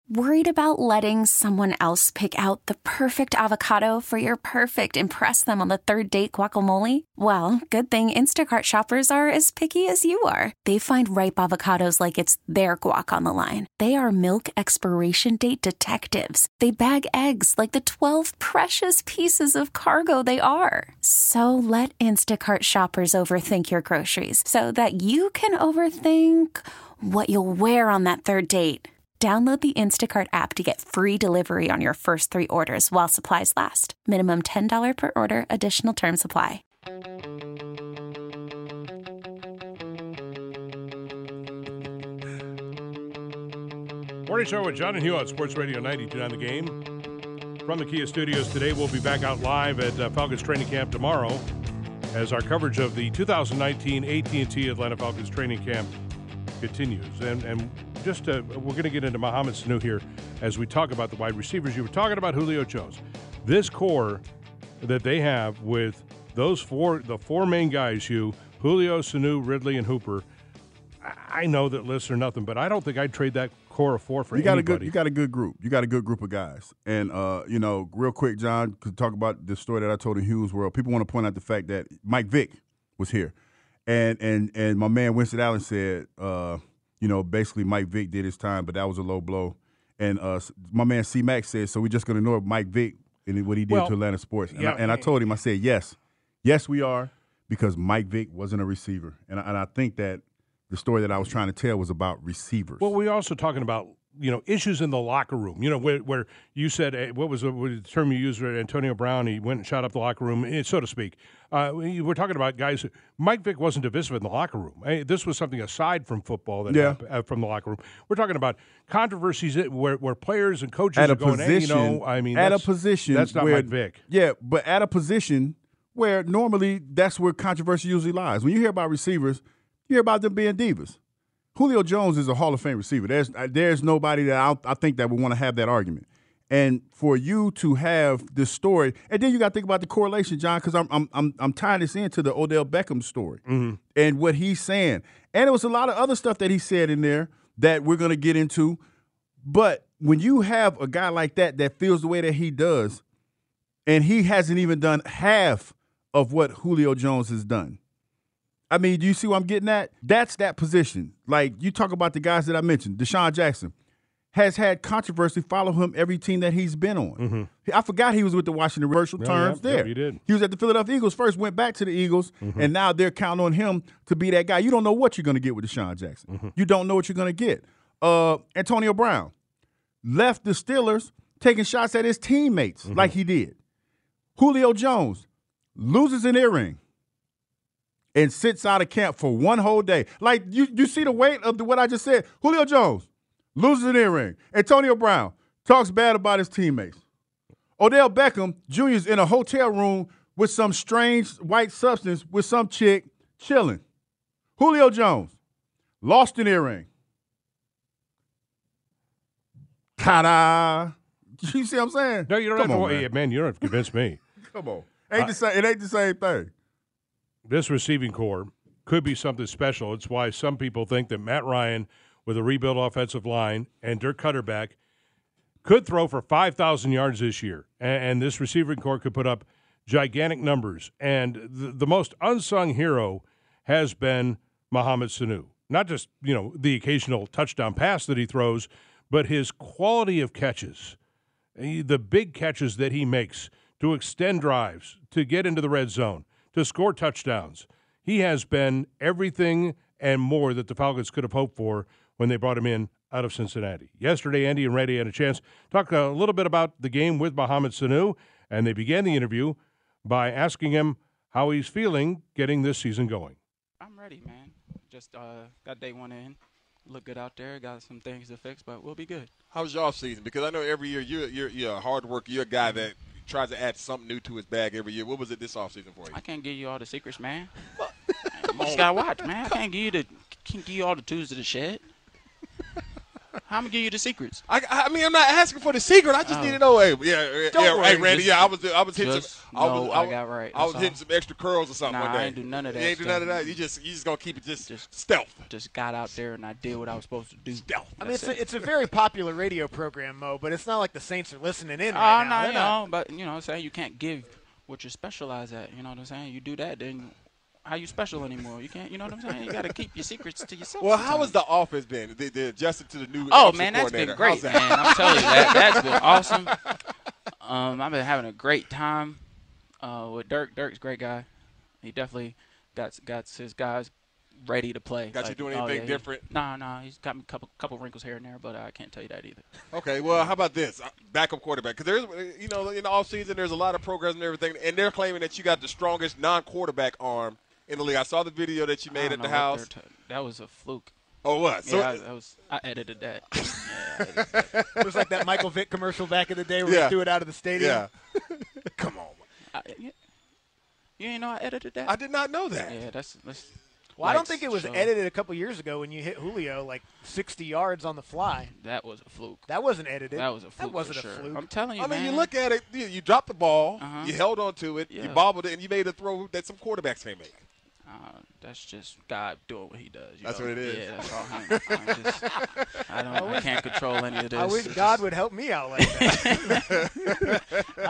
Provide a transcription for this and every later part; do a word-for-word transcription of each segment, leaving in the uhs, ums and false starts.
Worried about letting someone else pick out the perfect avocado for your perfect impress them on the third date guacamole? Well, good thing Instacart shoppers are as picky as you are. They find ripe avocados like it's their guac on the line. They are milk expiration date detectives. They bag eggs like the twelve precious pieces of cargo they are. So let Instacart shoppers overthink your groceries so that you can overthink what you'll wear on that third date. Download the Instacart app to get free delivery on your first three orders while supplies last. Minimum ten dollars per order. Additional terms apply. Morning Show with John and Hugh on Sports Radio ninety-two point nine The Game. From the Kia Studios today, we'll be back out live at uh, Falcons training camp tomorrow as our coverage of the two thousand nineteen A T and T Atlanta Falcons training camp continues. And, and just uh, we're going to get into Mohamed Sanu here as we talk about the wide receivers. You were talking about Julio Jones. This core that they have with those four, the four main guys, Hugh, Julio, Sanu, Ridley, and Hooper. I know that lists are nothing, but I don't think I'd trade that core of four for you got anybody. A good, you got a good group. You got a good group of guys. And, uh, you know, real quick, John, to talk about the story that I told in Hughes World, people want to point out the fact that Mike Vick was here. And and and my man Winston Allen said, uh, you know, basically Mike Vick did his time, but that was a low blow. And uh, my man C. Mac said, so we're just going to ignore Mike Vick and what he did well, to Atlanta sports. And, yeah, I, and I told him, I said, yes, yes, we are, because Mike Vick wasn't a receiver. And I, and I think that the story that I was trying to tell was about receivers. Well, we're also talking about, you know, issues in the locker room. You know, where, where you said, uh, what was the, what was the term you used, Antonio Brown, he went and shot up the locker room, eh, so to speak. Uh, we're talking about guys, Mike Vick wasn't divisive in the locker room. Eh, this was something aside from football that yeah. happened, uh, from the locker room. We're talking about controversies where, where players and coaches at are a going, position, hey, you know, I mean, at that's, a position that's not where, Mike Vick. Yeah, but at a position where normally that's where controversy usually lies. When you hear about receivers, you hear about them being divas. Julio Jones is a Hall of Fame receiver. There's there's nobody that I, I think that would want to have that argument. And for you to have this story, and then you got to think about the correlation, John, because I'm I'm I'm I'm tying this into the Odell Beckham story mm-hmm. and what he's saying. And there was a lot of other stuff that he said in there that we're going to get into. But when you have a guy like that that feels the way that he does, and he hasn't even done half of what Julio Jones has done. I mean, do you see what I'm getting at? That's that position. Like, you talk about the guys that I mentioned. Deshaun Jackson has had controversy follow him every team that he's been on. Mm-hmm. I forgot he was with the Washington Commercial yeah, Terms yeah, there. Yeah, he did. He was at the Philadelphia Eagles first, went back to the Eagles, mm-hmm. and now they're counting on him to be that guy. You don't know what you're going to get with Deshaun Jackson. Mm-hmm. You don't know what you're going to get. Uh, Antonio Brown left the Steelers taking shots at his teammates mm-hmm. like he did. Julio Jones loses an earring and sits out of camp for one whole day. Like, you, you see the weight of the, what I just said. Julio Jones loses an earring. Antonio Brown talks bad about his teammates. Odell Beckham Junior is in a hotel room with some strange white substance with some chick chilling. Julio Jones lost an earring. Ta-da. You see what I'm saying? No, you don't Come have on, to. man. Yeah, man, you don't have to convince me. Come on. Ain't uh, the same, it ain't the same thing. This receiving core could be something special. It's why some people think that Matt Ryan, with a rebuilt offensive line and Dirk Cutter back, could throw for five thousand yards this year. And, and this receiving core could put up gigantic numbers. And the, the most unsung hero has been Mohamed Sanu. Not just, you know, the occasional touchdown pass that he throws, but his quality of catches, the big catches that he makes to extend drives, to get into the red zone, to score touchdowns. He has been everything and more that the Falcons could have hoped for when they brought him in out of Cincinnati. Yesterday, Andy and Randy had a chance to talk a little bit about the game with Mohamed Sanu, and they began the interview by asking him how he's feeling getting this season going. I'm ready, man. Just uh, got day one in. Look good out there. Got some things to fix, but we'll be good. How was your off season? Because I know every year you're you're, you're a hard worker. You're a guy that tries to add something new to his bag every year. What was it this off season for you? I can't give you all the secrets, man. You just gotta watch, man. I can't give you the can't give you all the tools to the shed. How am gonna give you the secrets? I, I mean, I'm not asking for the secret. I just Oh. need to know. Hey, yeah, Don't yeah, worry, hey, Randy. just- yeah, I was, I was hitting just some. I was, know I, I was, got right, I was that's hitting all. some extra curls or something Nah, one day. I ain't do none of that You ain't do stuff. none of that. You just, you just gonna keep it just, Just- stealth. Just got out there and I did what I was supposed to do. Stealth. I mean, That's it's a, it. it's a very popular radio program, Mo, but it's not like the Saints are listening in Oh, right no, now. you They're not- know, but you know what I'm saying? You can't give what you specialize at. You know what I'm saying? You do that, then how you special anymore? You can't, you know what I'm saying? You got to keep your secrets to yourself. Well, how has sometimes. the offense been? They, they adjusted to the new Oh, offensive man, that's been coordinator. great, How's that? man. I'm telling you, that, that's been awesome. Um, I've been having a great time uh, with Dirk. Dirk's a great guy. He definitely got got his guys ready to play. Got you Like, doing oh, anything yeah, he- different? Nah, nah. He's got me a couple, couple wrinkles here and there, but I can't tell you that either. Okay, well, how about this? Uh, Backup quarterback. Because there's, you know, in the offseason, there's a lot of programs and everything, and they're claiming that you got the strongest non-quarterback arm in the league. I saw the video that you I made don't at the know what house. they're t- that was a fluke. Oh, what? So, yeah, I, that was. I edited that. Yeah, I edited that. It was like that Michael Vick commercial back in the day where Yeah. he threw it out of the stadium. yeah. Come on. I, you, you ain't know I edited that? I did not know that. Yeah, that's. that's Well, I don't lights, think it was show. edited a couple years ago when you hit Julio like sixty yards on the fly. That was a fluke. That wasn't edited. That was a fluke. That wasn't for a sure. fluke. I'm telling you, I mean, man. you look at it, you, you dropped the ball, Uh-huh. you held on to it, you Yeah. bobbled it, and you made a throw that some quarterbacks can't make. Uh, that's just God doing what He does. you That's know? what it is. Yeah, that's all him. I, just, I don't. I can't control any of this. I wish It's God just- would help me out like that.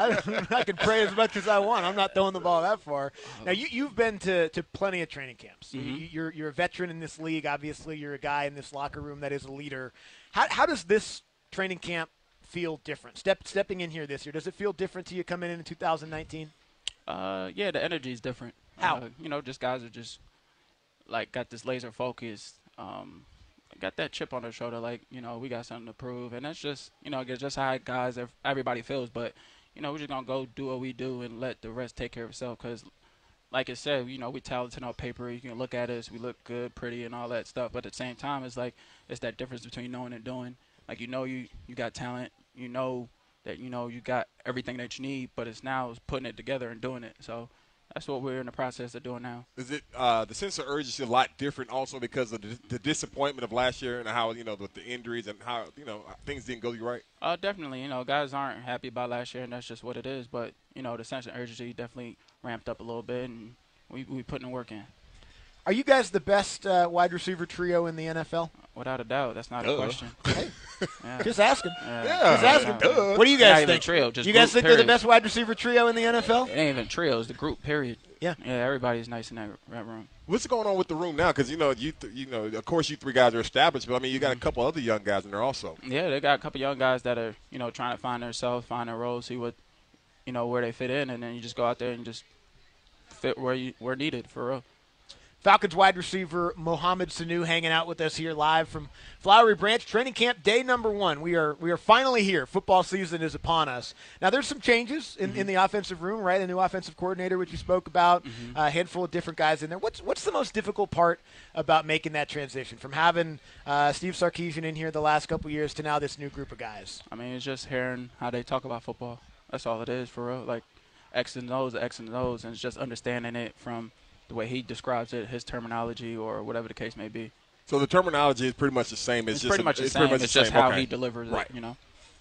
I, I can pray as much as I want. I'm not throwing the ball that far. Now, you, you've been to, to plenty of training camps. You, Mhm. you're, you're a veteran in this league. Obviously, you're a guy in this locker room that is a leader. How, how does this training camp feel different? Step, stepping in here this year, does it feel different to you coming in in two thousand nineteen? Uh, yeah, the energy is different. How? Uh, you know, just guys are just like got this laser focus. Um, got that chip on their shoulder. Like, you know, we got something to prove, and that's just, you know, just how guys, ev- everybody feels. But you know, we're just gonna go do what we do and let the rest take care of itself. Because, like I said, you know, we talented on paper. You can look at us, we look good, pretty, and all that stuff. But at the same time, it's like it's that difference between knowing and doing. Like, you know, you you got talent. You know that you know you got everything that you need, but it's now is putting it together and doing it. So that's what we're in the process of doing now. Is it uh, the sense of urgency a lot different also because of the, the disappointment of last year and how, you know, with the injuries and how, you know, things didn't go you right? Uh, definitely. You know, guys aren't happy about last year, and that's just what it is. But you know, the sense of urgency definitely ramped up a little bit, and we we putting the work in. Are you guys the best uh, wide receiver trio in the N F L? Without a doubt, that's not Duh. a question. Yeah. Just asking. Yeah. Just asking. Duh. What do you Not guys even think? trio, just you guys group, think they're the period. best wide receiver trio in the N F L? It ain't even trios, the group. Period. Yeah. Yeah. Everybody's nice in that, that room. What's going on with the room now? Because, you know, you th- you know, of course you three guys are established, but, I mean, you got a couple other young guys in there also. Yeah, they got a couple young guys that are, you know, trying to find themselves, find their roles, see what, you know, where they fit in, and then you just go out there and just fit where you where needed for real. Falcons wide receiver Mohamed Sanu hanging out with us here live from Flowery Branch training camp day number one. We are we are finally here. Football season is upon us. Now there's some changes in, Mm-hmm. in the offensive room, right? The new offensive coordinator, which you spoke about, Mm-hmm. a handful of different guys in there. What's what's the most difficult part about making that transition from having uh, Steve Sarkisian in here the last couple years to now this new group of guys? I mean, it's just hearing how they talk about football. That's all it is for real. Like X and O's, X and O's, and it's just understanding it from the way he describes it, his terminology, or whatever the case may be. So the terminology is pretty much the same. It's, It's, just pretty a- much the it's same. Pretty much It's the just same. how Okay. he delivers Right. it, you know.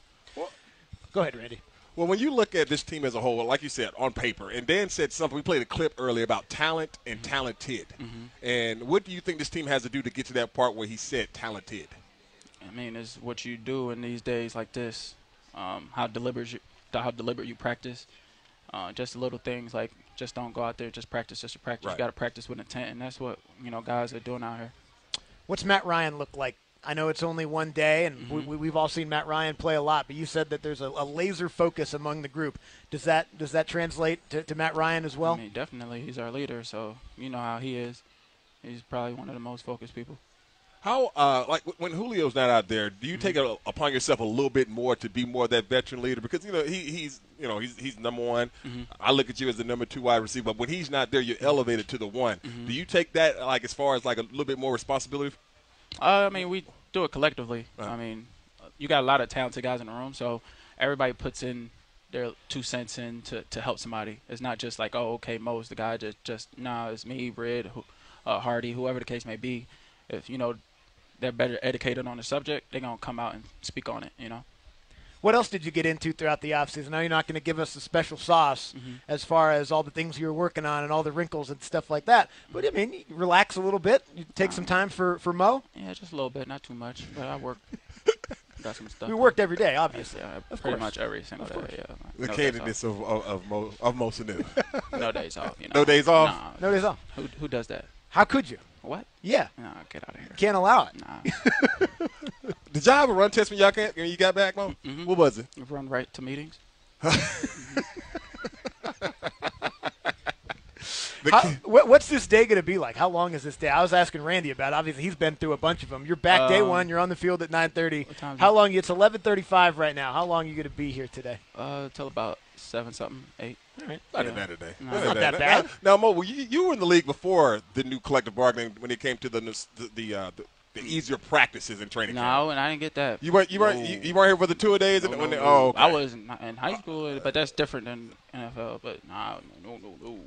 Go ahead, Randy. Well, when you look at this team as a whole, like you said, on paper, and Dan said something, we played a clip earlier about talent and talented. And what do you think this team has to do to get to that part where he said talented? I mean, it's what you do in these days like this. Um, how deliberate you, how deliberate you practice. Uh, just little things like just don't go out there, just practice, just to practice. Right. You got to practice with intent, and that's what you know guys are doing out here. What's Matt Ryan look like? I know it's only one day, and Mm-hmm. we, we, we've all seen Matt Ryan play a lot. But you said that there's a, a laser focus among the group. Does that does that translate to, to Matt Ryan as well? I mean, definitely, he's our leader, so you know how he is. He's probably one of the most focused people. How, uh, like, when Julio's not out there, do you take it upon yourself a little bit more to be more that veteran leader? Because, you know, he, he's, you know, he's, he's number one. I look at you as the number two wide receiver. But when he's not there, you're elevated to the one. Do you take that, like, as far as, like, a little bit more responsibility? Uh, I mean, we do it collectively. Uh-huh. I mean, you got a lot of talented guys in the room, so everybody puts in their two cents in to, to help somebody. It's not just like, oh, okay, Mo's the guy. Just, just nah, it's me, Red, who, uh, Hardy, whoever the case may be. If, you know, they're better educated on the subject, they're gonna come out and speak on it. You know. What else did you get into throughout the offseason? I know you're not going to give us the special sauce mm-hmm. as far as all the things you were working on and all the wrinkles and stuff like that. But, I mean, you relax a little bit. You take some time for, for Mo. Yeah, just a little bit, not too much. But I work. Got some stuff. We worked every day, obviously. Yeah, of pretty course. much every single day. Yeah. The no cadence of of of Mo, of Mo Sanu. No days off. You know? No days off. Nah, no days off. Who who does that? How could you? What? Yeah. Nah, get out of here. Can't allow it. Nah. Did y'all have a run test when y'all can't, when you got back, Mo? Mm-hmm. What was it? We run right to meetings. How, what, what's this day going to be like? How long is this day? I was asking Randy about it. Obviously, he's been through a bunch of them. You're back um, day one. You're on the field at nine thirty. How long? It's eleven thirty-five right now. How long are you going to be here today? Uh, till about seven something, eight. All right. Not yeah. that today. No, not, not that, that bad. Now, Mo, you, you were in the league before the new collective bargaining when it came to the the the, uh, the, the easier practices in training. No, camp. and I didn't get that. You weren't you weren't no. you, you weren't here for the two a days. No, and no, when they, no. oh, okay. I was in, in high school, but that's different than N F L. But nah, no, no, no.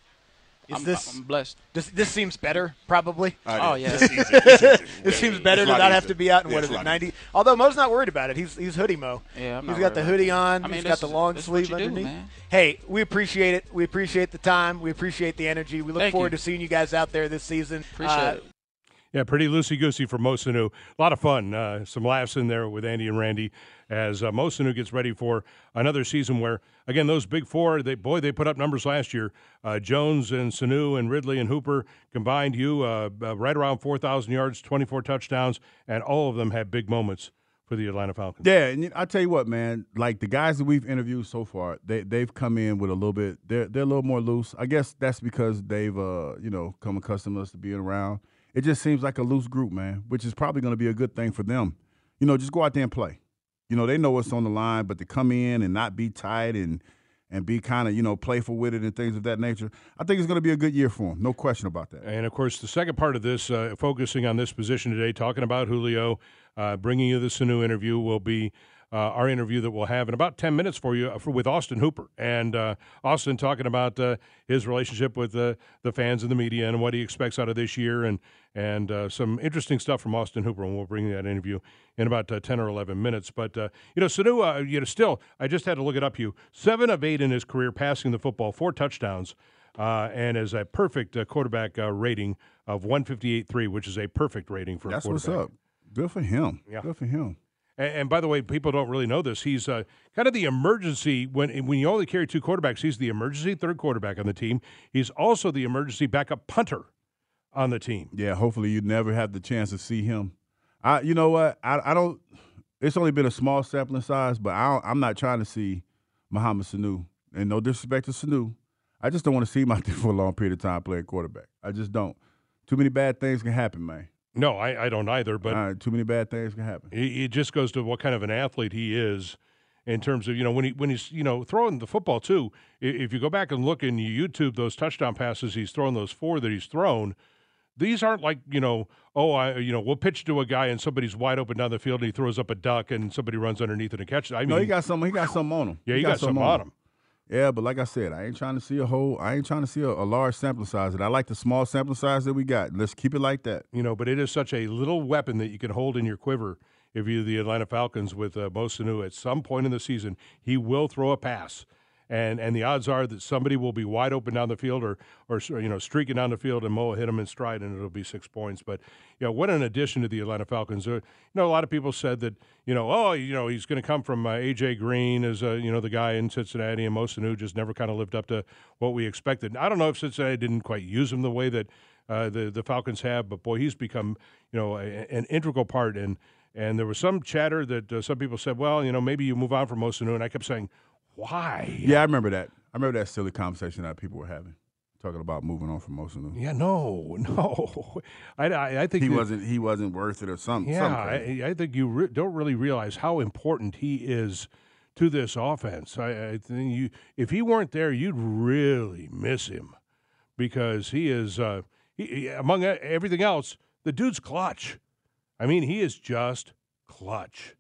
Is I'm, this I'm blessed. This this seems better, probably. Oh yeah, it's easy. It's easy. It seems better to not have to be out in yeah, what is it, ninety? Although Mo's not worried about it. He's he's hoodie Mo. Yeah, I'm He's not got the hoodie on. I mean, he's got the long sleeve do, underneath. Man. Hey, we appreciate it. We appreciate the time. We appreciate the energy. We look Thank forward you. to seeing you guys out there this season. Appreciate uh, it. Yeah, pretty loosey-goosey for Mo Sanu. A lot of fun. Uh, some laughs in there with Andy and Randy as uh, Mo Sanu gets ready for another season where, again, those big four, they boy, they put up numbers last year. Uh, Jones and Sanu and Ridley and Hooper combined you uh, uh, right around four thousand yards, twenty-four touchdowns, and all of them had big moments for the Atlanta Falcons. Yeah, and I tell you what, man, like the guys that we've interviewed so far, they they've come in with a little bit. They're they're a little more loose. I guess that's because they've uh you know come accustomed us to being around. It just seems like a loose group, man, which is probably going to be a good thing for them. You know, just go out there and play. You know, they know what's on the line, but to come in and not be tight and and be kind of, you know, playful with it and things of that nature, I think it's going to be a good year for them. No question about that. And, of course, the second part of this, uh, focusing on this position today, talking about Julio, uh, bringing you the Sanu interview, will be Uh, our interview that we'll have in about ten minutes for you for, with Austin Hooper. And uh, Austin talking about uh, his relationship with uh, the fans and the media and what he expects out of this year and and uh, some interesting stuff from Austin Hooper. And we'll bring that interview in about uh, ten or eleven minutes. But, uh, you know, Sanu, uh, you know, still, I just had to look it up, you. Seven of eight in his career passing the football, four touchdowns, uh, and is a perfect uh, quarterback uh, rating of one fifty-eight point three, which is a perfect rating for That's a quarterback. what's up. Good for him. Yeah. Good for him. And, and by the way, people don't really know this. He's uh, kind of the emergency when when you only carry two quarterbacks. He's the emergency third quarterback on the team. He's also the emergency backup punter on the team. Yeah, hopefully you never have the chance to see him. I, you know what? I, I don't. It's only been a small sampling size, but I don't, I'm not trying to see Mohamed Sanu. And no disrespect to Sanu, I just don't want to see him out there for a long period of time playing quarterback. I just don't. Too many bad things can happen, man. No, I, I don't either. But uh, too many bad things can happen. It, it just goes to what kind of an athlete he is, in terms of, you know, when he when he's you know throwing the football too. If you go back and look and you YouTube those touchdown passes he's thrown, those four that he's thrown, these aren't like, you know, oh, I you know we'll pitch to a guy and somebody's wide open down the field and he throws up a duck and somebody runs underneath it and catches it. I mean, no, he got some. He got something on him. Yeah, he, he got, got something on him. him. Yeah, but like I said, I ain't trying to see a whole. I ain't trying to see a, a large sample size. And I like the small sample size that we got. Let's keep it like that. You know, but it is such a little weapon that you can hold in your quiver. If you're the Atlanta Falcons with uh, Mo Sanu, at some point in the season, he will throw a pass. And and the odds are that somebody will be wide open down the field or, or you know, streaking down the field and Mo will hit him in stride and it'll be six points. But, you know, what an addition to the Atlanta Falcons. Uh, you know, a lot of people said that, you know, oh, you know, he's going to come from uh, A J. Green as, uh, you know, the guy in Cincinnati, and Mo Sanu just never kind of lived up to what we expected. I don't know if Cincinnati didn't quite use him the way that uh, the, the Falcons have, but, boy, he's become, you know, a, an integral part. And, and there was some chatter that uh, some people said, well, you know, maybe you move on from Mo Sanu. And I kept saying, why? Yeah, I remember that. I remember that silly conversation that people were having, talking about moving on from Mo Sanu. Yeah, no, no. I, I, I think he that, wasn't he wasn't worth it or something. Yeah, something I, I think you re- don't really realize how important he is to this offense. I, I think you, if he weren't there, you'd really miss him because he is, uh, he, he, among everything else, the dude's clutch. I mean, he is just clutch.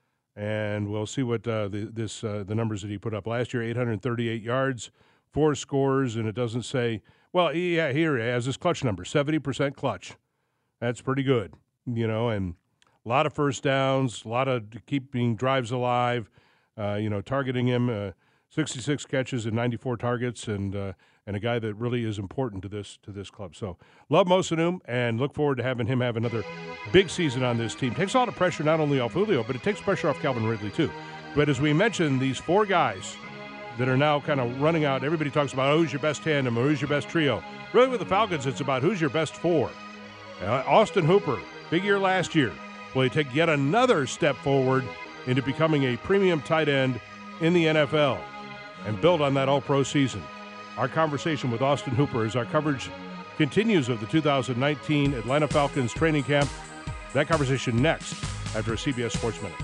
And we'll see what uh, the, this uh, the numbers that he put up last year: eight hundred thirty-eight yards, four scores, and it doesn't say. Well, yeah, here he has his clutch number: seventy percent clutch. That's pretty good. you know, and a lot of first downs, a lot of keeping drives alive, uh, you know, targeting him, uh, sixty-six catches and ninety-four targets, and uh, and a guy that really is important to this to this club. So love Mo Sanu and look forward to having him have another big season on this team. Takes a lot of pressure not only off Julio, but it takes pressure off Calvin Ridley too. But as we mentioned, these four guys that are now kind of running out, everybody talks about oh, who's your best tandem or who's your best trio. Really with the Falcons, it's about who's your best four. Uh, Austin Hooper, big year last year. Will he take yet another step forward into becoming a premium tight end in the N F L and build on that all-pro season? Our conversation with Austin Hooper as our coverage continues of the two thousand nineteen Atlanta Falcons training camp. That conversation next after a C B S Sports Minute.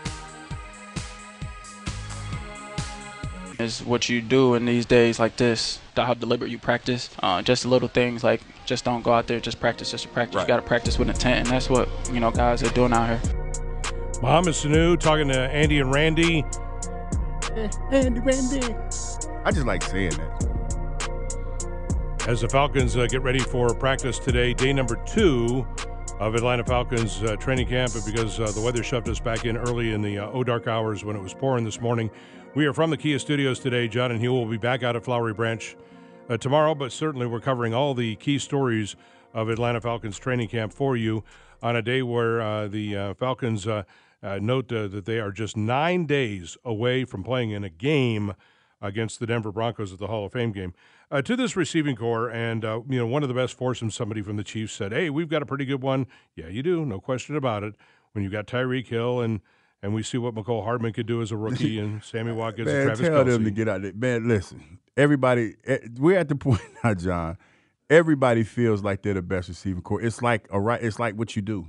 Is what you do in these days like this, how deliberate you practice. Uh, just the little things like just don't go out there, just practice, just to practice. Right. You got to practice with intent, and that's what, you know, guys are doing out here. Mohamed Sanu talking to Andy and Randy. Andy, Randy. I just like saying that. As the Falcons uh, get ready for practice today, day number two of Atlanta Falcons uh, training camp, because uh, the weather shoved us back in early in the uh, O-dark hours when it was pouring this morning. We are from the Kia Studios today. John and Hugh will be back out at Flowery Branch uh, tomorrow, but certainly we're covering all the key stories of Atlanta Falcons training camp for you on a day where uh, the uh, Falcons uh, uh, note uh, that they are just nine days away from playing in a game against the Denver Broncos at the Hall of Fame game. Uh, to this receiving core, and uh, you know, one of the best foursomes, somebody from the Chiefs said, hey, we've got a pretty good one. Yeah, you do, no question about it. When you've got Tyreek Hill and And we see what McCole Hardman could do as a rookie, and Sammy Watkins man, and Travis tell Kelce. them to get out there. Man, listen, everybody, we're at the point now, John. Everybody feels like they're the best receiving core. It's like a right. It's like what you do.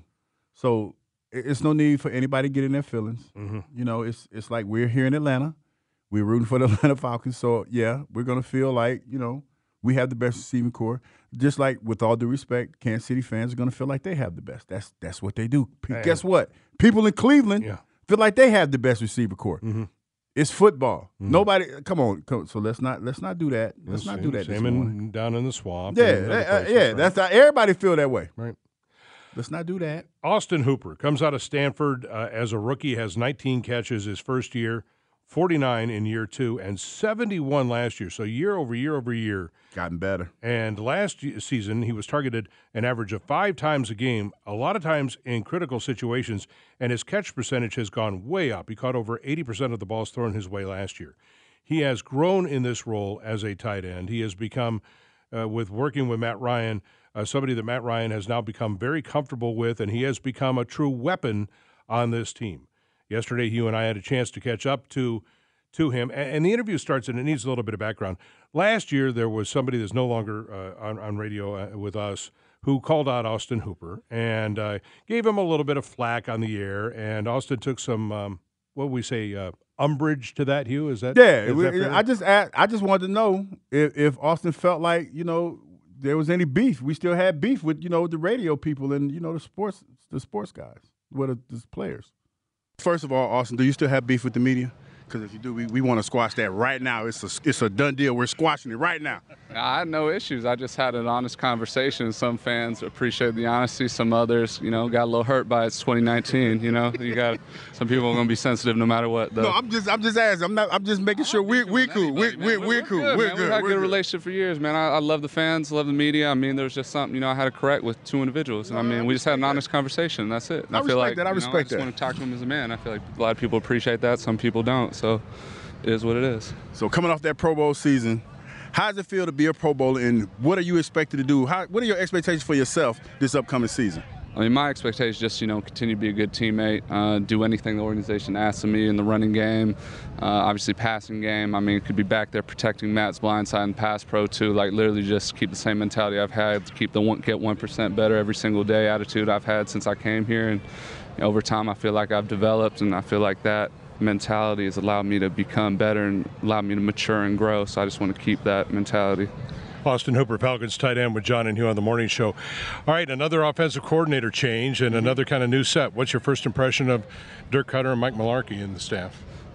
So it's no need for anybody getting their feelings. Mm-hmm. You know, it's it's like we're here in Atlanta. We're rooting for the Atlanta Falcons. So yeah, we're gonna feel like, you know, we have the best receiving core. Just like, with all due respect, Kansas City fans are gonna feel like they have the best. That's that's what they do. Hey. Guess what? People in Cleveland. Yeah. Feel like they have the best receiver core. Mm-hmm. It's football. Mm-hmm. Nobody, come on, come, so let's not let's not do that. Let's, let's not do that. This morning. Down in the swamp. Yeah, uh, yeah. Right. That's not, everybody feel that way. Right. Let's not do that. Austin Hooper comes out of Stanford uh, as a rookie, has nineteen catches his first year, forty-nine in year two, and seventy-one last year. So year over year over year. Gotten better. And last season, he was targeted an average of five times a game, a lot of times in critical situations, and his catch percentage has gone way up. He caught over eighty percent of the balls thrown his way last year. He has grown in this role as a tight end. He has become, uh, with working with Matt Ryan, uh, somebody that Matt Ryan has now become very comfortable with, and he has become a true weapon on this team. Yesterday, Hugh and I had a chance to catch up to to him, and the interview starts, and it needs a little bit of background. Last year, there was somebody that's no longer uh, on, on radio uh, with us who called out Austin Hooper and uh, gave him a little bit of flack on the air, and Austin took some, um, what would we say, uh, umbrage to that, Hugh? Is that Yeah, is we, that I just asked, I just wanted to know if, if Austin felt like, you know, there was any beef. We still had beef with, you know, the radio people and, you know, the sports the sports guys, with the, the players. First of all, Austin, do you still have beef with the media? Because if you do, we, we want to squash that right now. It's a, it's a done deal. We're squashing it right now. I had no issues. I just had an honest conversation. Some fans appreciate the honesty. Some others, you know, got a little hurt by it. It's twenty nineteen. You know, you got some people are going to be sensitive no matter what. Though. No, I'm just I'm just asking. I'm not. I'm just making sure we're we cool. We're, we're, we're, we're cool. Good, we're man. good. We've had a we're good good. relationship for years, man. I, I love the fans, love the media. I mean, there was just something, you know, I had to correct with two individuals. And I mean, we just had an honest conversation. That's it. And I, I feel respect like that. I you know, respect I just that. want to talk to him as a man. I feel like a lot of people appreciate that. Some people don't. So. It is what it is. So coming off that Pro Bowl season, how does it feel to be a Pro Bowler, and what are you expected to do? How, what are your expectations for yourself this upcoming season? I mean, my expectation is just, you know, continue to be a good teammate, uh, do anything the organization asks of me in the running game, uh, obviously passing game. I mean, could be back there protecting Matt's blind side and pass pro too, like literally just keep the same mentality I've had, to keep the one, get one percent better every single day attitude I've had since I came here. And you know, over time, I feel like I've developed, and I feel like that mentality has allowed me to become better and allowed me to mature and grow. So I just want to keep that mentality. Austin Hooper, Falcons tight end with John and Hugh on the morning show. All right, another offensive coordinator change and another kind of new set. What's your first impression of Dirk Cutter and Mike Mularkey in the staff?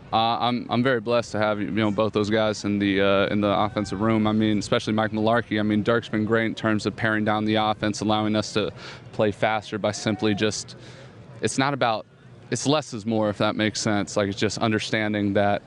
Uh, I'm I'm very blessed to have you know both those guys in the uh, in the offensive room. I mean, especially Mike Mularkey. I mean, Dirk's been great in terms of paring down the offense, allowing us to play faster by simply just. It's not about. It's less is more, if that makes sense. Like, it's just understanding that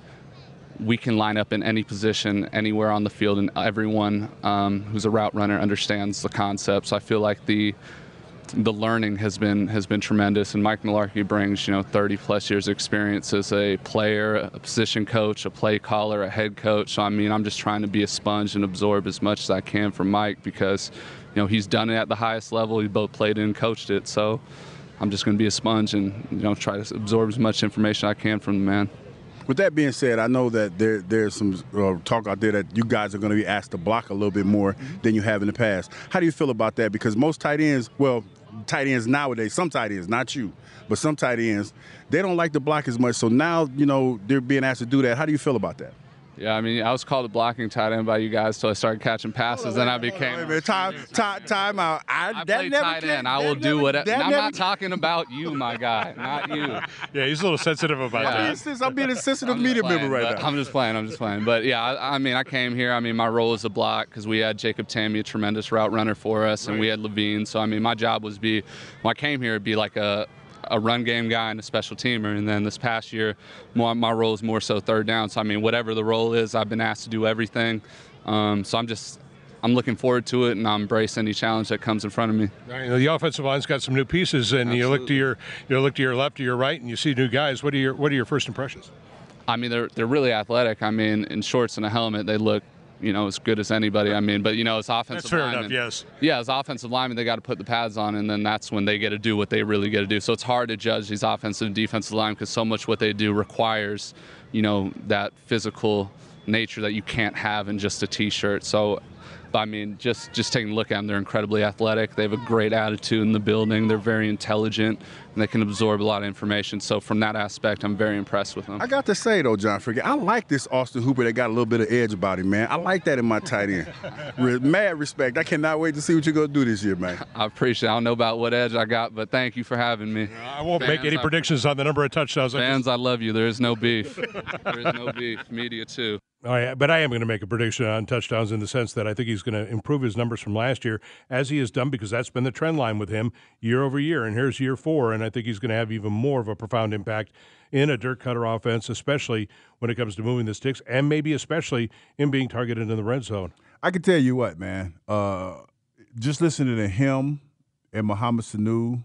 we can line up in any position, anywhere on the field, and everyone um, who's a route runner understands the concept. So I feel like the the learning has been has been tremendous, and Mike Mularkey brings you know thirty plus years of experience as a player, a position coach, a play caller, a head coach. So I mean, I'm just trying to be a sponge and absorb as much as I can from Mike, because you know he's done it at the highest level. He both played it and coached it. So I'm just going to be a sponge and you know try to absorb as much information I can from the man. With that being said, I know that there there's some uh, talk out there that you guys are going to be asked to block a little bit more mm-hmm. than you have in the past. How do you feel about that? Because most tight ends, well, tight ends nowadays, some tight ends, not you, but some tight ends, they don't like to block as much. So now, you know, they're being asked to do that. How do you feel about that? Yeah, I mean, I was called a blocking tight end by you guys till I started catching passes, and I became. Wait a minute, time, time, time out. I, I that play never tight came, end. I will do never, whatever. I'm never, not talking about you, my guy, not you. Yeah, he's a little sensitive about Yeah. that. I'm being a sensitive I'm media playing, member right but- now. I'm just playing. I'm just playing. But yeah, I, I mean, I came here. I mean, my role is a block because we had Jacob Tammy, a tremendous route runner for us, and we had Levine. So I mean, my job was be when I came here, it'd be like a. a run game guy and a special teamer, and then this past year more, my role is more so third down. So I mean, whatever the role is, I've been asked to do everything. Um, so I'm just I'm looking forward to it, and I embrace any challenge that comes in front of me. You know, the offensive line's got some new pieces, and you look to your you look to your left, to your right, and you see new guys. What are your what are your first impressions? I mean, they're they're really athletic. I mean, in shorts and a helmet, they look you know as good as anybody. I mean, but you know, as offensive That's fair linemen, enough. Yes. Yeah, as offensive linemen, they got to put the pads on, and then that's when they get to do what they really get to do. So it's hard to judge these offensive and defensive line because so much what they do requires, you know, that physical nature that you can't have in just a T-shirt. So, I mean, just just taking a look at them, they're incredibly athletic. They have a great attitude in the building. They're very intelligent, and they can absorb a lot of information. So from that aspect, I'm very impressed with them. I got to say, though, John Fricke, I like this Austin Hooper that got a little bit of edge about him, man. I like that in my tight end. Re- Mad respect. I cannot wait to see what you're going to do this year, man. I appreciate it. I don't know about what edge I got, but thank you for having me. I won't Fans, make any I, predictions on the number of touchdowns. Fans, I love you. There is no beef. There is no beef. Media, too. Oh, yeah, but I am going to make a prediction on touchdowns in the sense that I think he's going to improve his numbers from last year, as he has done, because that's been the trend line with him year over year. And here's year four, and I think he's going to have even more of a profound impact in a Dirk Cutter offense, especially when it comes to moving the sticks, and maybe especially in being targeted in the red zone. I can tell you what, man. Uh, just listening to him and Mohamed Sanu,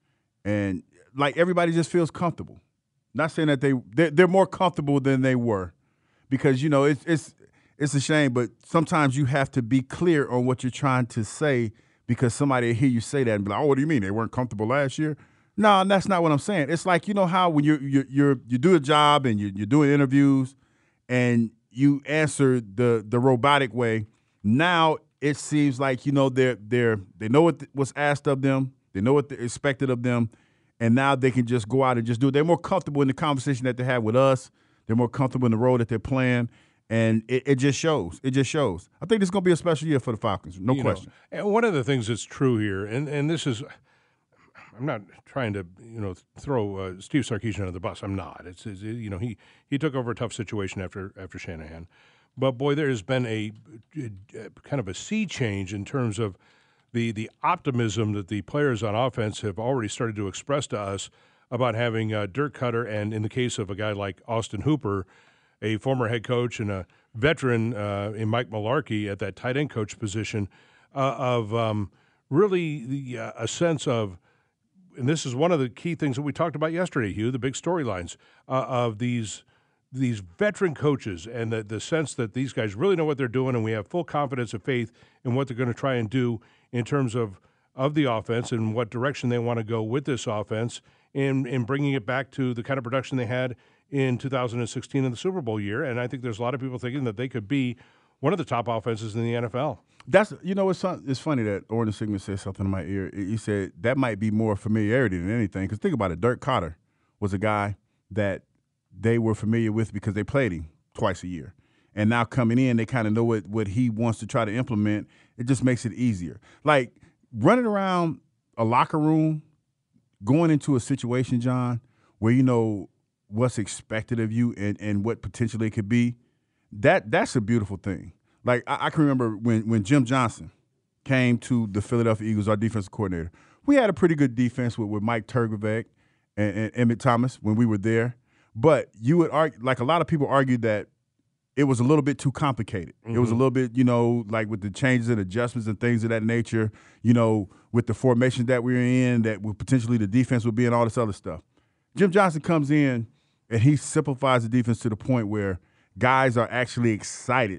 and like everybody just feels comfortable. Not saying that they they're, they're more comfortable than they were. Because, you know, it's it's it's a shame, but sometimes you have to be clear on what you're trying to say because somebody will hear you say that and be like, oh, what do you mean? They weren't comfortable last year? No, that's not what I'm saying. It's like, you know how when you you you you do a job and you, you're doing interviews and you answer the the robotic way, now it seems like, you know, they're, they're, they know what was asked of them, they know what expected of them, and now they can just go out and just do it. They're more comfortable in the conversation that they have with us. They're more comfortable in the role that they're playing, and it, it just shows. It just shows. I think this is going to be a special year for the Falcons, no you question. Know, and one of the things that's true here, and, and this is, I'm not trying to, you know, throw uh, Steve Sarkisian under the bus. I'm not. It's, it's, you know, he, he took over a tough situation after after Shanahan. But, boy, there has been a, a, a kind of a sea change in terms of the, the optimism that the players on offense have already started to express to us about having uh, Dirk Cutter, and in the case of a guy like Austin Hooper, a former head coach and a veteran uh, in Mike Mularkey at that tight end coach position, uh, of um, really the, uh, a sense of, and this is one of the key things that we talked about yesterday, Hugh, the big storylines uh, of these these veteran coaches and the, the sense that these guys really know what they're doing, and we have full confidence and faith in what they're going to try and do in terms of, of the offense and what direction they want to go with this offense, in in bringing it back to the kind of production they had in two thousand sixteen in the Super Bowl year. And I think there's a lot of people thinking that they could be one of the top offenses in the N F L. That's you know, it's it's funny that Orton Sigmund said something in my ear. He said that might be more familiarity than anything. Because think about it, Dirk Cutter was a guy that they were familiar with because they played him twice a year. And now coming in, they kind of know what, what he wants to try to implement. It just makes it easier. Like running around a locker room, going into a situation, John, where, you know, what's expected of you and, and what potentially it could be, that that's a beautiful thing. Like, I, I can remember when, when Jim Johnson came to the Philadelphia Eagles, our defensive coordinator, we had a pretty good defense with, with Mike Turgevec and, and Emmett Thomas when we were there. But you would argue, like a lot of people argued that it was a little bit too complicated. Mm-hmm. It was a little bit, you know, like with the changes and adjustments and things of that nature, you know, with the formations that we were in, that would potentially the defense would be and all this other stuff. Jim Johnson comes in and he simplifies the defense to the point where guys are actually excited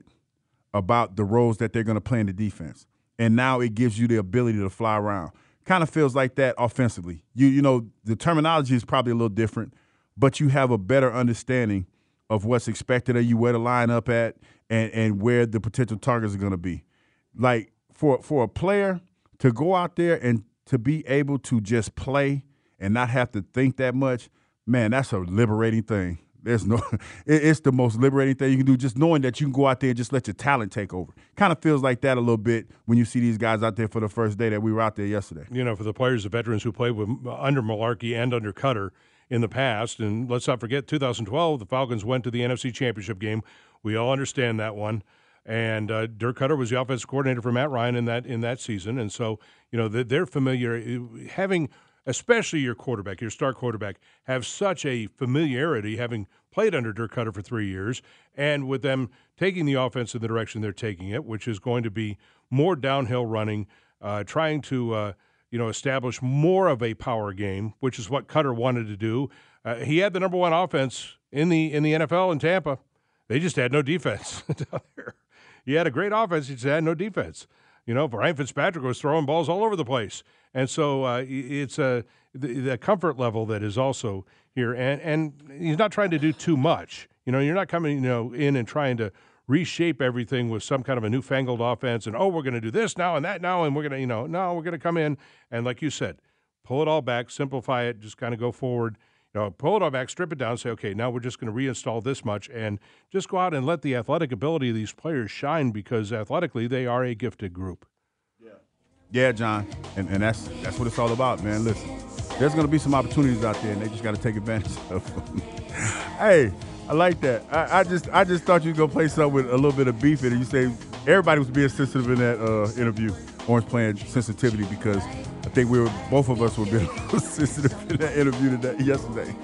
about the roles that they're going to play in the defense. And now it gives you the ability to fly around. Kind of feels like that offensively. You you know, the terminology is probably a little different, but you have a better understanding of what's expected of you, where to line up at, and, and where the potential targets are going to be. Like, for for a player to go out there and to be able to just play and not have to think that much, man, that's a liberating thing. There's no, it's the most liberating thing you can do, just knowing that you can go out there and just let your talent take over. Kind of feels like that a little bit when you see these guys out there for the first day that we were out there yesterday. You know, for the players, the veterans who played with under Mularkey and under Cutter in the past, and let's not forget, two thousand twelve, the Falcons went to the N F C Championship game. We all understand that one. And uh, Dirk Cutter was the offensive coordinator for Matt Ryan in that in that season. And so, you know, they're familiar. Having, especially your quarterback, your star quarterback, have such a familiarity, having played under Dirk Cutter for three years, and with them taking the offense in the direction they're taking it, which is going to be more downhill running, uh, trying to uh, – you know, establish more of a power game, which is what Cutter wanted to do. Uh, he had the number one offense in the in the N F L in Tampa. They just had no defense down there. He had a great offense. He just had no defense. You know, Brian Fitzpatrick was throwing balls all over the place. And so uh, it's a, the, the comfort level that is also here. And, and he's not trying to do too much. You know, you're not coming, you know, in and trying to reshape everything with some kind of a newfangled offense and, oh, we're going to do this now and that now and we're going to, you know, no, we're going to come in and, like you said, pull it all back, simplify it, just kind of go forward, you know, pull it all back, strip it down, say, okay, now we're just going to reinstall this much and just go out and let the athletic ability of these players shine because athletically they are a gifted group. Yeah, yeah, John, and, and that's that's what it's all about, man. Listen, there's going to be some opportunities out there and they just got to take advantage of them. Hey, I like that. I, I just I just thought you were going to play something with a little bit of beef in it. You say everybody was being sensitive in that uh, interview, Orange playing sensitivity, because I think we were both of us were being a little sensitive in that interview today, yesterday.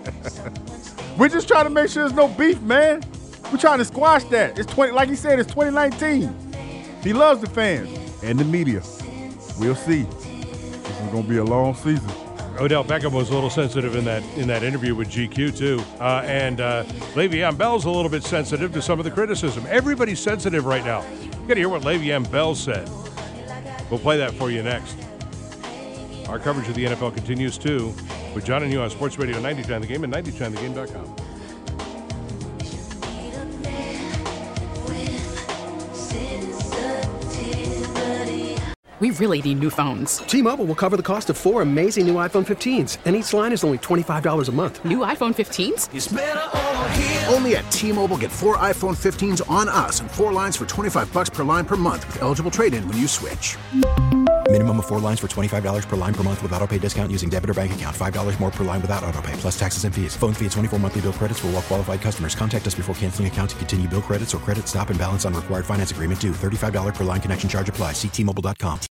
We're just trying to make sure there's no beef, man. We're trying to squash that. It's twenty, like he said, it's twenty nineteen. He loves the fans and the media. We'll see. This is going to be a long season. Odell Beckham was a little sensitive in that in that interview with G Q, too. Uh, and uh, Le'Veon Bell's a little bit sensitive to some of the criticism. Everybody's sensitive right now. You got to hear what Le'Veon Bell said. We'll play that for you next. Our coverage of the N F L continues, too, with John and you on Sports Radio ninety-nine The Game and ninety-nine the game dot com. We really need new phones. T-Mobile will cover the cost of four amazing new iPhone fifteens, and each line is only twenty-five dollars a month. New iPhone fifteens? It's better over here. Only at T-Mobile, get four iPhone fifteens on us and four lines for twenty-five bucks per line per month with eligible trade-in when you switch. Minimum of four lines for twenty-five dollars per line per month with autopay discount using debit or bank account. five dollars more per line without autopay, plus taxes and fees. Phone fee at twenty-four monthly bill credits for well-qualified customers. Contact us before canceling account to continue bill credits or credit stop and balance on required finance agreement due. thirty-five dollars per line connection charge applies. See T Mobile dot com.